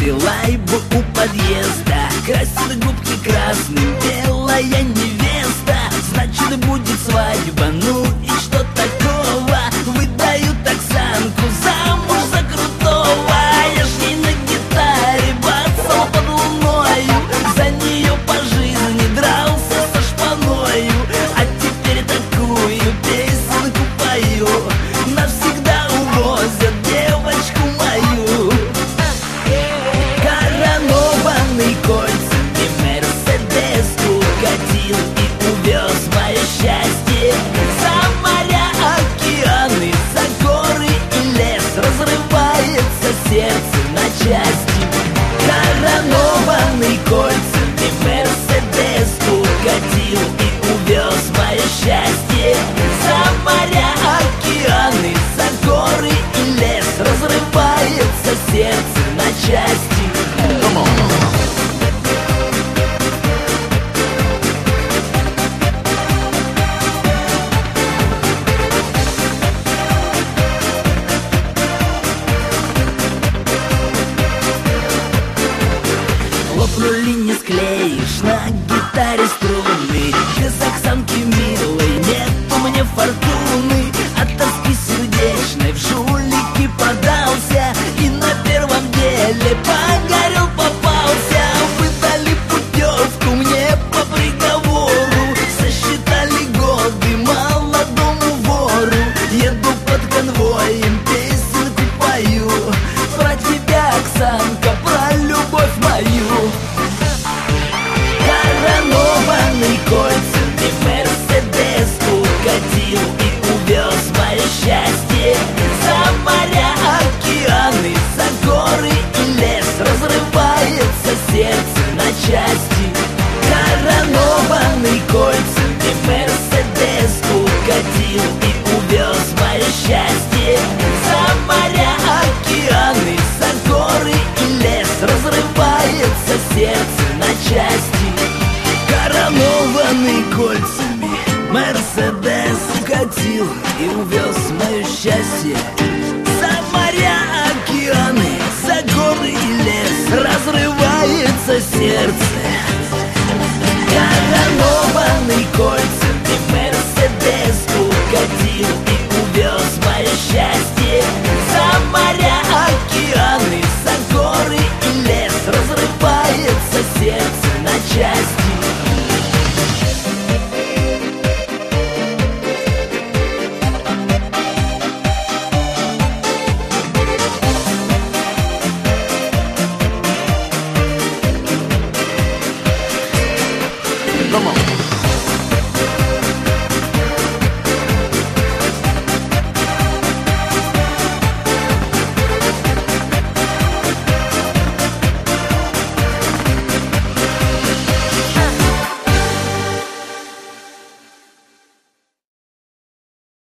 Лай бы у подъезда, красит губки красным, белая невеста. Значит, будет свадьба, ну и что такого? Выдают Оксанку замуж за крутого. Я ж ей на гитаре бацал под луною, за нее по жизни дрался со шпаною. А теперь такую песенку пою, навсегда увозят девочку мою. Коронованный кольцами Мерседес укатил и увез мое счастье. За моря, океаны, за горы и лес разрывается сердце на части. Коронованный кольцами Мерседес укатил и увез мое счастье. За моря, океаны, за горы и лес разрывается сердце на части. Лопнули, не склеишь на гитаре струны. Без Оксанки милой нету мне фортуны. От тоски сердечной в жулики подался и на первом деле погорел, попался. Выдали путевку мне по приговору, сосчитали годы молодому вору. Еду под конвоем, песенку пою про тебя, Оксанка, про любовь мою. Коронованный кольцами Мерседес укатил и увез мое счастье. За моря, океаны, за горы и лес разрывается сердце на части. Коронованный кольцами Мерседес укатил и увез мое счастье. За моря, океаны, за горы и лес разрывается сердце на части. Коронованный кольцами Мерседес укатил и увез мое счастье. За моря, океаны, за горы и лес разрывается сердце. Коронованный кольцами Мерседес укатил